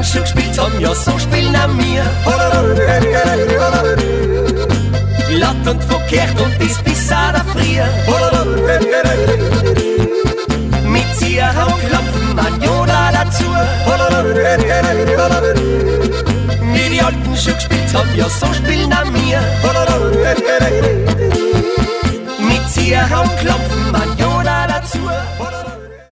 Alten schon gespielt haben, ja so spielen auch wir. Laut und verkehrt und das bis auch der Frier. Mit Zieher und Klopfen an Joda dazu. Wie die Alten schon gespielt haben, ja so spielen auch wir. Mit Zieher und Klopfen